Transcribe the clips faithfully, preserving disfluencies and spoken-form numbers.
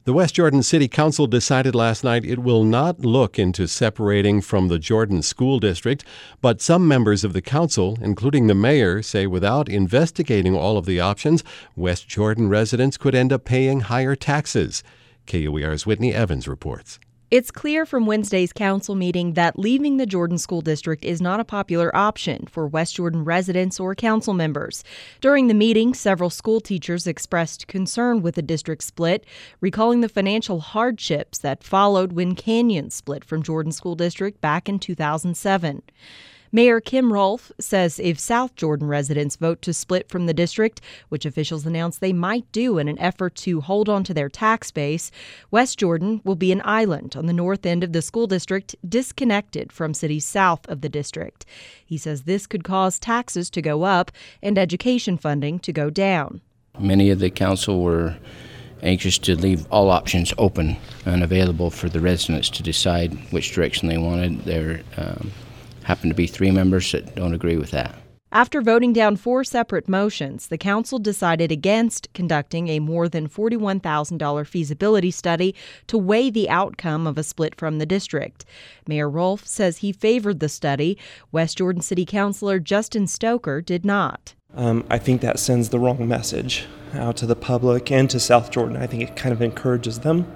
The West Jordan City Council decided last night it will not look into separating from the Jordan School District, but some members of the council, including the mayor, say without investigating all of the options, West Jordan residents could end up paying higher taxes. K U E R's Whitney Evans reports. It's clear from Wednesday's council meeting that leaving the Jordan School District is not a popular option for West Jordan residents or council members. During the meeting, several school teachers expressed concern with the district split, recalling the financial hardships that followed when Canyon split from Jordan School District back in two thousand seven. Mayor Kim Rolfe says if South Jordan residents vote to split from the district, which officials announced they might do in an effort to hold on to their tax base, West Jordan will be an island on the north end of the school district, disconnected from cities south of the district. He says this could cause taxes to go up and education funding to go down. Many of the council were anxious to leave all options open and available for the residents to decide which direction they wanted. There um, happen to be three members that don't agree with that. After voting down four separate motions, the council decided against conducting a more than forty-one thousand dollars feasibility study to weigh the outcome of a split from the district. Mayor Rolfe says he favored the study. West Jordan City Councilor Justin Stoker did not. Um, I think that sends the wrong message out to the public and to South Jordan. I think it kind of encourages them.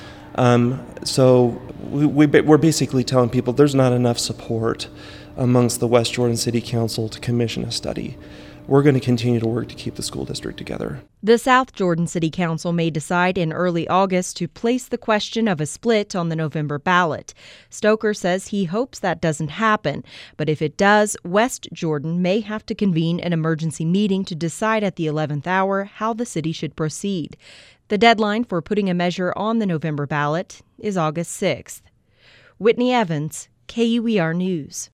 Um, so we, we, we're basically telling people there's not enough support amongst the West Jordan City Council to commission a study. We're going to continue to work to keep the school district together. The South Jordan City Council may decide in early August to place the question of a split on the November ballot. Stoker says he hopes that doesn't happen, but if it does, West Jordan may have to convene an emergency meeting to decide at the eleventh hour how the city should proceed. The deadline for putting a measure on the November ballot is August sixth. Whitney Evans, K U E R News.